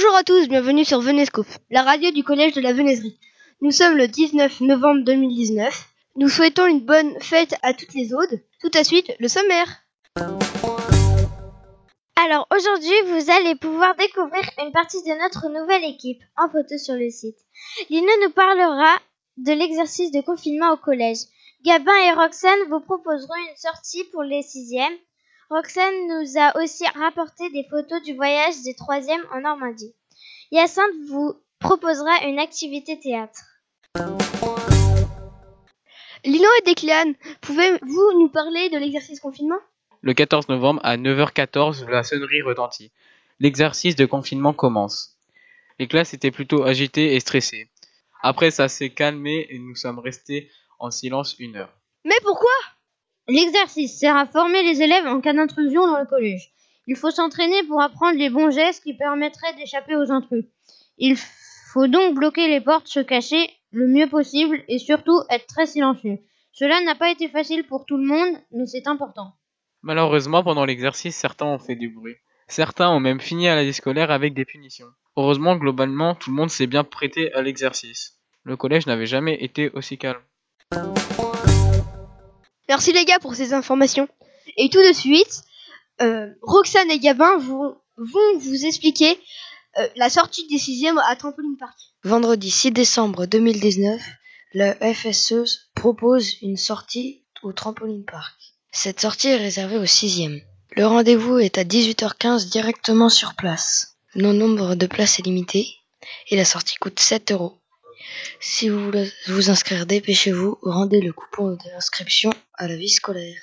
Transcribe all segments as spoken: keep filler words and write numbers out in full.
Bonjour à tous, bienvenue sur Venescope, la radio du collège de la Venaiserie. Nous sommes le dix-neuf novembre deux mille dix-neuf. Nous souhaitons une bonne fête à toutes les audes. Tout de suite, le sommaire. Alors aujourd'hui, vous allez pouvoir découvrir une partie de notre nouvelle équipe en photo sur le site. Lino nous parlera de l'exercice de confinement au collège. Gabin et Roxane vous proposeront une sortie pour les sixièmes. Roxane nous a aussi rapporté des photos du voyage des troisièmes en Normandie. Hyacinthe vous proposera une activité théâtre. Lino et Declan, pouvez-vous nous parler de l'exercice confinement ? Le quatorze novembre à neuf heures quatorze, la sonnerie retentit. L'exercice de confinement commence. Les classes étaient plutôt agitées et stressées. Après, ça s'est calmé et nous sommes restés en silence une heure. Mais pourquoi ? L'exercice sert à former les élèves en cas d'intrusion dans le collège. Il faut s'entraîner pour apprendre les bons gestes qui permettraient d'échapper aux intrus. Il faut donc bloquer les portes, se cacher le mieux possible et surtout être très silencieux. Cela n'a pas été facile pour tout le monde, mais c'est important. Malheureusement, pendant l'exercice, certains ont fait du bruit. Certains ont même fini à la vie scolaire avec des punitions. Heureusement, globalement, tout le monde s'est bien prêté à l'exercice. Le collège n'avait jamais été aussi calme. Merci les gars pour ces informations. Et tout de suite, euh, Roxane et Gabin vont, vont vous expliquer euh, la sortie des sixièmes à Trampoline Park. Vendredi six décembre deux mille dix-neuf, le F S E propose une sortie au Trampoline Park. Cette sortie est réservée aux sixièmes. Le rendez-vous est à dix-huit heures quinze directement sur place. Le nombre de places est limité et la sortie coûte sept euros. Si vous voulez vous inscrire, dépêchez-vous, rendez le coupon d'inscription à la vie scolaire.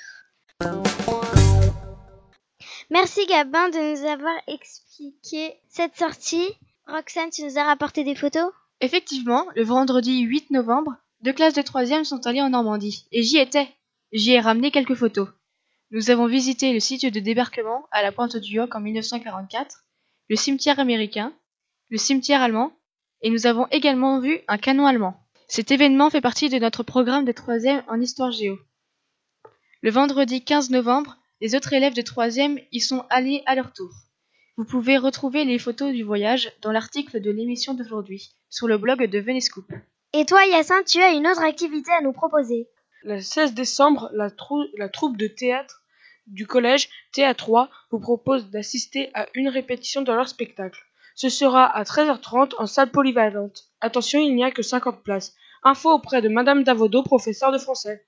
Merci Gabin de nous avoir expliqué cette sortie. Roxane, tu nous as rapporté des photos ? Effectivement, le vendredi huit novembre, deux classes de troisième sont allées en Normandie. Et j'y étais. J'y ai ramené quelques photos. Nous avons visité le site de débarquement à la Pointe du Hoc en mille neuf cent quarante-quatre, le cimetière américain, le cimetière allemand, et nous avons également vu un canon allemand. Cet événement fait partie de notre programme de troisième en histoire géo. Le vendredi quinze novembre, les autres élèves de troisième y sont allés à leur tour. Vous pouvez retrouver les photos du voyage dans l'article de l'émission d'aujourd'hui, sur le blog de Venescoop. Et toi, Hyacinthe, tu as une autre activité à nous proposer. Le seize décembre, la, trou- la troupe de théâtre du collège T A trois vous propose d'assister à une répétition de leur spectacle. Ce sera à treize heures trente en salle polyvalente. Attention, il n'y a que cinquante places. Info auprès de Madame Davodo, professeure de français.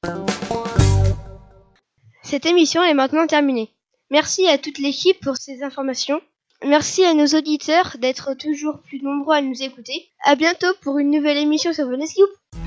Cette émission est maintenant terminée. Merci à toute l'équipe pour ces informations. Merci à nos auditeurs d'être toujours plus nombreux à nous écouter. À bientôt pour une nouvelle émission sur Venescoop.